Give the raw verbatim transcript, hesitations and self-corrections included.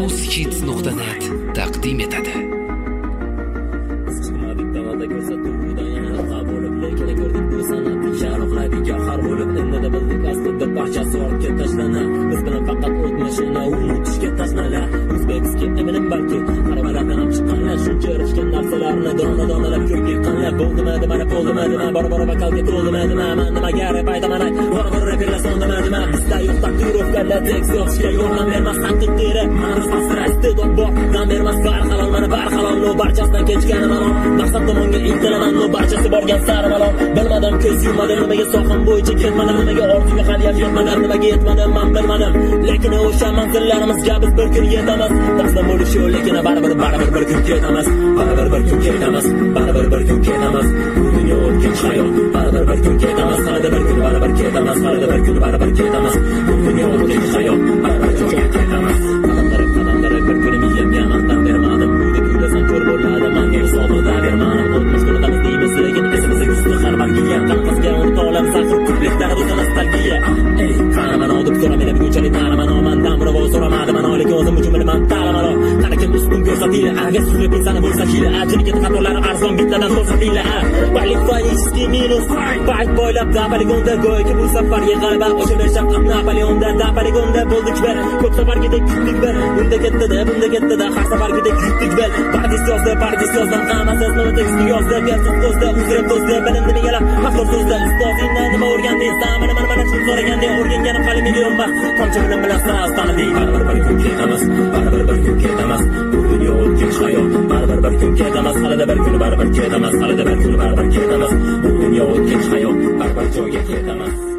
uzhits nuqta net taqdim etadi. Chiqmadik davada ko'rsatuvdan yana qabulib lekin ko'rdik bu san'atning sharoqlari gavhar bo'lib endi bildik aslida barchasi ortga tashlana. Biz bilan faqat o'tmishini unutishga tashlana. O'zbekistonga eminim balki arabalardan ham chiqqanlar shuncha erishgan narsalarni dona-donalab ko'p yiqqanlar. Bo'ldimi mana bo'ldimi nima bor-bor vokalga to'ldimi nima men nimaga rep aytaman ay bor-bor reperlar sondimi nima bizda yo'q taqdirovkalar tekst yozishga yordam bermas haqiqiy rep mana fasrasti dod bor dam bermas barxalon mana barxalon no barchasidan kechganim malon maqsad tomonga intilaman no barchasi borgan sari malon bilmadim ko'z yummadim nimaga soham bo'yicha ketmadim nimaga orzuga hali yetmadim nimaga yetmadim men bilmadim lekin o'sha manzillarimizga biz bir kun yetamiz taslim bo'lishi lekin baribir baribir bir kun ketamiz baribir bir kun ketamiz baribir bir kun ketamiz bu dunyo o'tkinchi hayot baribir bir kun ketamiz hali bir kun baribir ketamiz hali bir kun baribir ketamiz bu dunyo o'tkinchi hayot baribir joyga ketamiz qadamlarib qadamlarib bir kunim yeyamgan mandan bermadim buyda kuylasam ko'r bo'ladi manga hisobida bermadim o'tmish unutamiz deymiz lekin esimizga tushdi har bir kelgan qanqasga unutib olamiz axir ko'pliklar bu nostalgiya ey qaraman odib so'ramay bunchalik taraman omandan birov so'ramadi man lekin o'zim uchun bilaman talaman qani kim ustun ko'rsatila agar sizga insani bo'lsa kila ajini ketib qatorlari arzon bitladan ko'rsatila qualifyingski minus bayt boylab da poligonda go'yoki bu safarga g'alaba o'sha shafqat Napoleonda da poligonda bo'ldik bir ko'p safargidek yutdik bir bunda ketdi-da bunda ketdi-da har safargidek yutdik bir pardis yozdi pardis yozdim qamasiz nima tekstni yozdi bersiz so'zda uzrib so'zda bilindi megalar haqor so'zda ustozingdan nima o'rgandingsan mana mana mana shuni so'raganda o'rganganim hali million emas qancha bilim bilan siz taniding baribir bir kun ketamiz baribir bir kun ketamiz bu dunyo o'tkinchi hayot baribir bir kun ketamiz hali bir kun baribir ketamiz hali bir kun baribir ketamiz bu dunyo o'tkinchi hayot baribir joyga ketamiz.